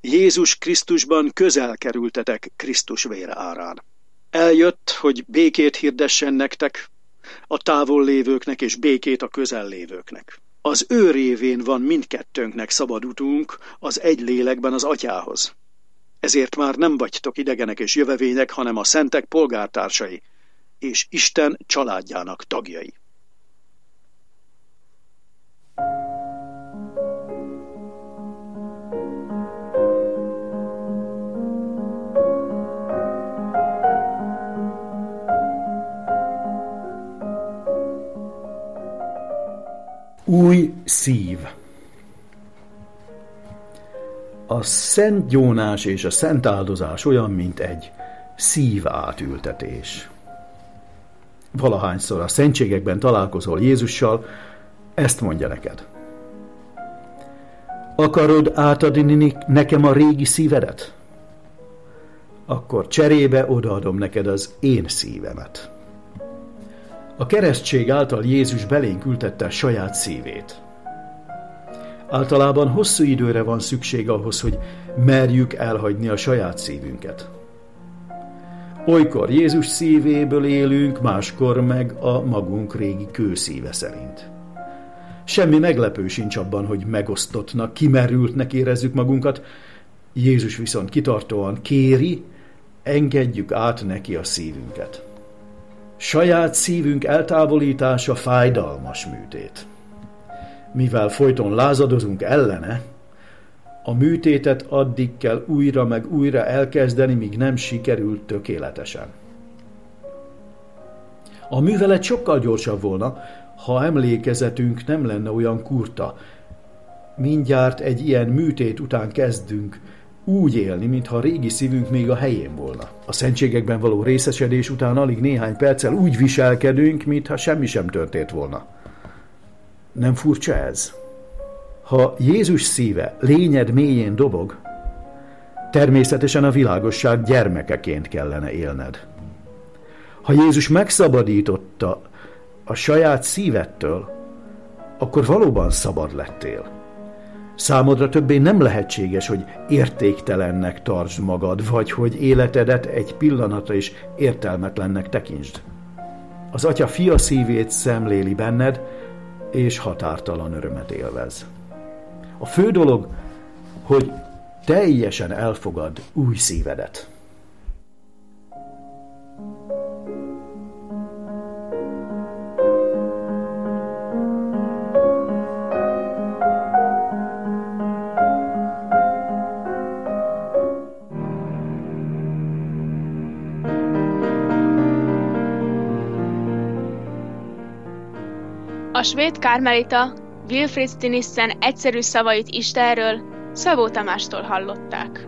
Jézus Krisztusban közel kerültetek Krisztus vére árán. Eljött, hogy békét hirdessen nektek, a távol lévőknek és békét a közel lévőknek. Az ő révén van mindkettőnknek szabad utunk az egy lélekben az Atyához. Ezért már nem vagytok idegenek és jövevények, hanem a szentek polgártársai, és Isten családjának tagjai. Új szív. A szent gyónás és a szent áldozás olyan, mint egy szív átültetés. Valahányszor a szentségekben találkozol Jézussal, ezt mondja neked. Akarod átadni nekem a régi szívedet? Akkor cserébe odaadom neked az én szívemet. A keresztség által Jézus belénk ültette saját szívét. Általában hosszú időre van szükség ahhoz, hogy merjük elhagyni a saját szívünket. Olykor Jézus szívéből élünk, máskor meg a magunk régi kőszíve szerint. Semmi meglepő sincs abban, hogy megosztottnak, kimerültnek érezzük magunkat, Jézus viszont kitartóan kéri, engedjük át neki a szívünket. Saját szívünk eltávolítása fájdalmas műtét. Mivel folyton lázadozunk ellene, a műtétet addig kell újra meg újra elkezdeni, míg nem sikerült tökéletesen. A művelet sokkal gyorsabb volna, ha emlékezetünk nem lenne olyan kurta. Mindjárt egy ilyen műtét után kezdünk úgy élni, mintha a régi szívünk még a helyén volna. A szentségekben való részesedés után alig néhány perccel úgy viselkedünk, mintha semmi sem történt volna. Nem furcsa ez? Ha Jézus szíve lényed mélyén dobog, természetesen a világosság gyermekeként kellene élned. Ha Jézus megszabadította a saját szívettől, akkor valóban szabad lettél. Számodra többé nem lehetséges, hogy értéktelennek tartsd magad, vagy hogy életedet egy pillanatra is értelmetlennek tekintsd. Az Atya fia szívét szemléli benned, és határtalan örömet élvez. A fő dolog, hogy teljesen elfogad új szívedet. A svéd kármelita Wilfrid Stinissen egyszerű szavait Istenről Szabó Tamástól hallották.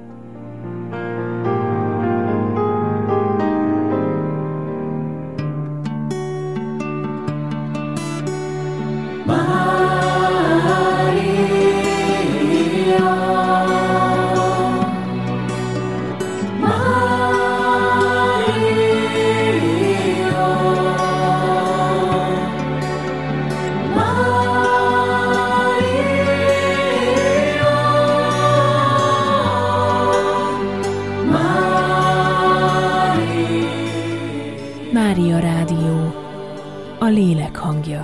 Mária Rádió, a lélek hangja.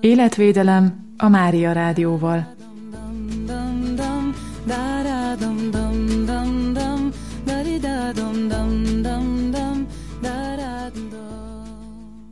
Életvédelem a Mária Rádióval.